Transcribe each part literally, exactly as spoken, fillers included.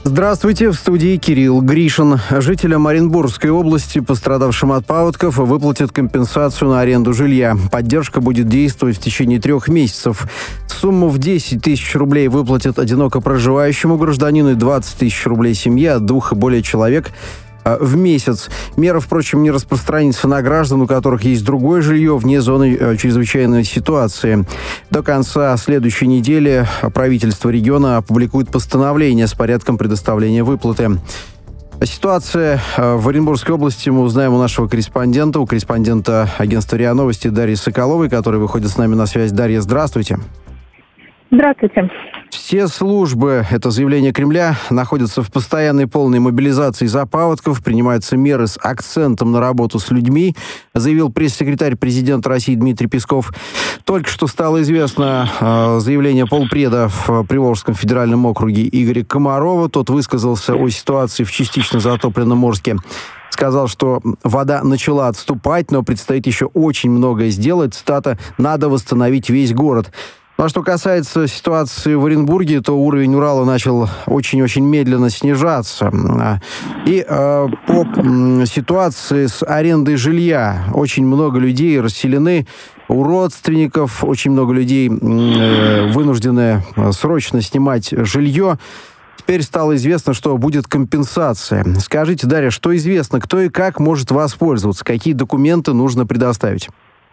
Здравствуйте, в студии Кирилл Гришин. Жителям Оренбургской области, пострадавшим от паводков, выплатят компенсацию на аренду жилья. Поддержка будет действовать в течение трех месяцев. Сумму в десять тысяч рублей выплатят одиноко проживающему гражданину и двадцать тысяч рублей семье от двух и более человек в месяц. Мера, впрочем, не распространится на граждан, у которых есть другое жилье вне зоны чрезвычайной ситуации. До конца следующей недели правительство региона опубликует постановление с порядком предоставления выплаты. Ситуация в Оренбургской области мы узнаем у нашего корреспондента, у корреспондента агентства РИА Новости Дарьи Соколовой, которая выходит с нами на связь. Дарья, здравствуйте. Здравствуйте. Все службы, это заявление Кремля, находятся в постоянной полной мобилизации из-за паводков. Принимаются меры с акцентом на работу с людьми, заявил пресс-секретарь президента России Дмитрий Песков. Только что стало известно э, заявление полпреда в Приволжском федеральном округе Игоря Комарова. Тот высказался о ситуации в частично затопленном Орске. Сказал, что вода начала отступать, но предстоит еще очень многое сделать. Цитата: «Надо восстановить весь город». Ну, а что касается ситуации в Оренбурге, то уровень Урала начал очень-очень медленно снижаться. И э, по э, ситуации с арендой жилья очень много людей расселены у родственников, очень много людей э, вынуждены срочно снимать жилье. Теперь стало известно, что будет компенсация. Скажите, Дарья, что известно, кто и как может воспользоваться, какие документы нужно предоставить?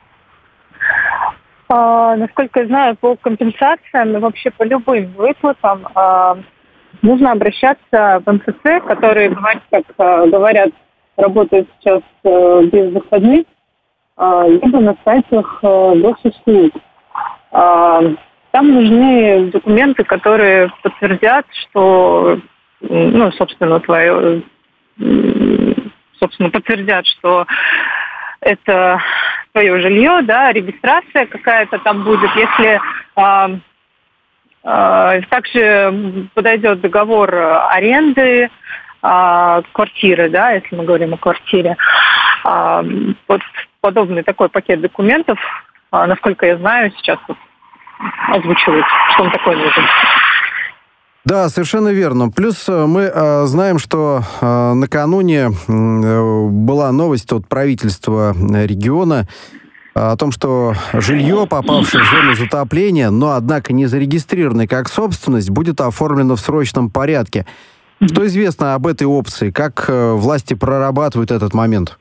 А, насколько я знаю, по компенсациям и вообще по любым выплатам а, нужно обращаться в эм эф цэ, которые, как а, говорят, работают сейчас а, без выходных, а, либо на сайтах а, госуслуг. А, там нужны документы, которые подтвердят, что, ну, собственно, твое, собственно, подтвердят, что это свое жилье, да, регистрация какая-то там будет. Если а, а, также подойдет договор аренды а, квартиры, да, если мы говорим о квартире. А, вот подобный такой пакет документов, а, насколько я знаю, сейчас вот озвучивают, что он такой нужен. Да, совершенно верно. Плюс мы э, знаем, что э, накануне э, была новость от правительства региона э, о том, что жилье, попавшее в зону затопления, но, однако, не зарегистрированное как собственность, будет оформлено в срочном порядке. Что известно об этой опции? Как э, власти прорабатывают этот момент?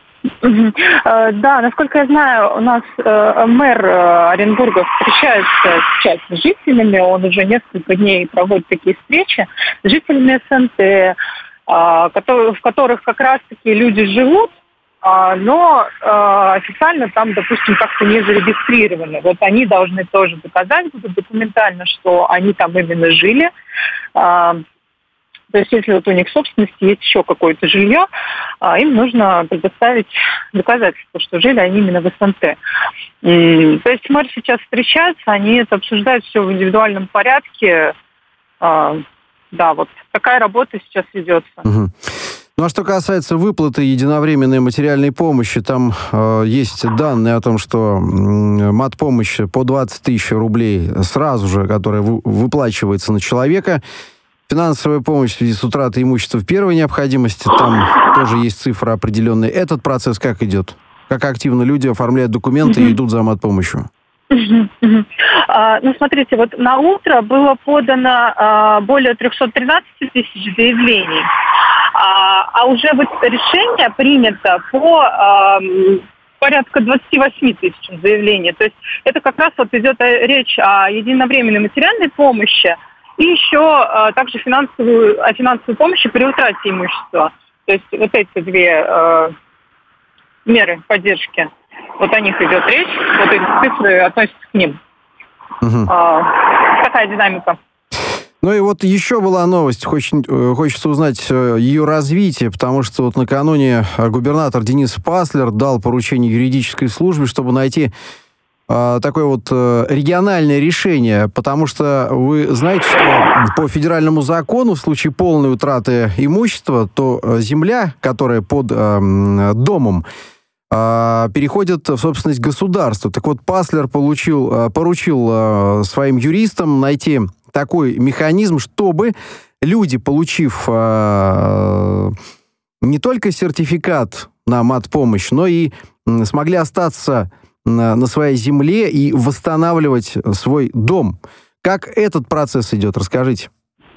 Да, насколько я знаю, у нас э, мэр э, Оренбурга встречается сейчас с жителями, он уже несколько дней проводит такие встречи с жителями эс эн тэ, э, который, в которых как раз-таки люди живут, э, но э, официально там, допустим, как-то не зарегистрированы. Вот они должны тоже доказать будут документально, что они там именно жили. Э, То есть, если вот у них в собственности есть еще какое-то жилье, им нужно предоставить доказательство, что жили они именно в эс эн тэ. То есть, мэр сейчас встречаются, они это обсуждают все в индивидуальном порядке. Да, вот такая работа сейчас ведется. Угу. Ну, а что касается выплаты единовременной материальной помощи, там э, есть данные о том, что э, матпомощь по двадцать тысяч рублей сразу же, которая вы, выплачивается на человека. Финансовая помощь в связи с утратой имущества в первой необходимости, там тоже есть цифра определенная. Этот процесс как идет? Как активно люди оформляют документы и идут за матпомощью? А, ну, смотрите, вот на утро было подано а, более триста тринадцать тысяч заявлений, а, а уже вот решение принято по а, порядка двадцать восемь тысяч заявлений. То есть это как раз вот идет речь о единовременной материальной помощи, и еще а, также финансовую, о финансовой помощи при утрате имущества. То есть вот эти две а, меры поддержки, вот о них идет речь, вот эти цифры относятся к ним. Угу. А, такая динамика. Ну и вот еще была новость, очень, хочется узнать ее развитие, потому что вот накануне губернатор Денис Паслер дал поручение юридической службе, чтобы найти такое вот региональное решение, потому что вы знаете, что по федеральному закону в случае полной утраты имущества, то земля, которая под э, домом, э, переходит в собственность государства. Так вот, Паслер получил, поручил э, своим юристам найти такой механизм, чтобы люди, получив э, не только сертификат на матпомощь, но и м, смогли остаться на, на своей земле и восстанавливать свой дом. Как этот процесс идет? Расскажите.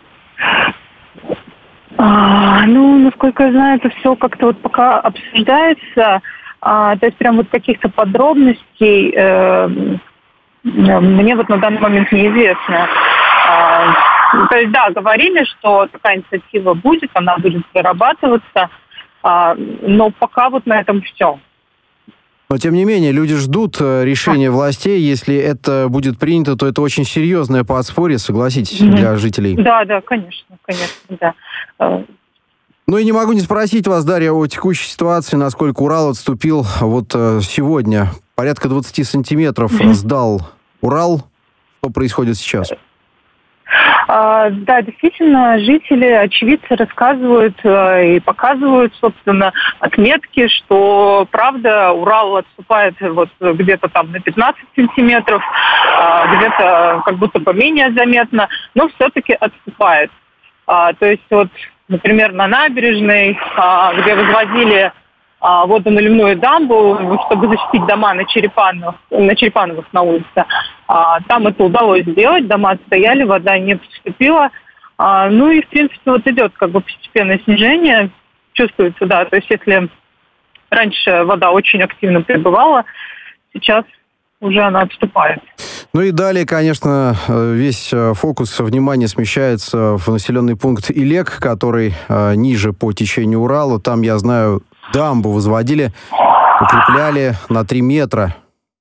А, ну, насколько я знаю, это все как-то вот пока обсуждается. А, то есть прям вот каких-то подробностей э, мне вот на данный момент неизвестно. А, то есть, да, говорили, что такая инициатива будет, она будет прорабатываться, а, но пока вот на этом все. Но, тем не менее, люди ждут решения властей. Если это будет принято, то это очень серьезное подспорье, согласитесь, mm-hmm. для жителей. Да, да, конечно, конечно, да. Ну и не могу не спросить вас, Дарья, о текущей ситуации, насколько Урал отступил вот сегодня. Порядка двадцать сантиметров mm-hmm. сдал Урал. Что происходит сейчас? А, да, действительно, жители, очевидцы рассказывают а, и показывают, собственно, отметки, что, правда, Урал отступает вот где-то там на пятнадцать сантиметров, а, где-то как будто бы менее заметно, но все-таки отступает. А, то есть вот, например, на набережной, а, где возводили а, водоналивную дамбу, чтобы защитить дома на Черепановых, на Черепановых на улице, а, там это удалось сделать, дома стояли, вода не поступила. А, ну и, в принципе, вот идет как бы постепенное снижение, чувствуется, да, то есть если раньше вода очень активно прибывала, сейчас уже она отступает. Ну и далее, конечно, весь фокус внимания смещается в населенный пункт Илек, который э, ниже по течению Урала. Там, я знаю, дамбу возводили, укрепляли на три метра.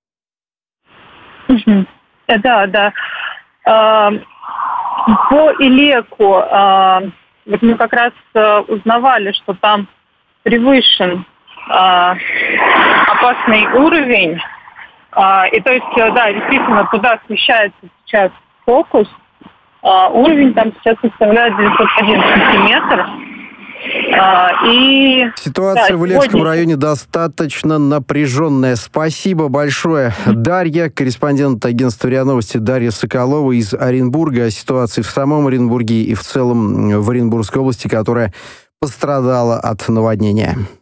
Угу. Да, да. А, по Илеку, а, вот мы как раз а, узнавали, что там превышен а, опасный уровень. А, и то есть, да, действительно, туда смещается сейчас фокус. А, уровень там сейчас составляет девятьсот один сантиметр. А, и, Ситуация да, в Илексском сегодня... районе достаточно напряженная. Спасибо большое, Дарья, корреспондент агентства РИА Новости Дарья Соколова из Оренбурга. О ситуации в самом Оренбурге и в целом в Оренбургской области, которая пострадала от наводнения.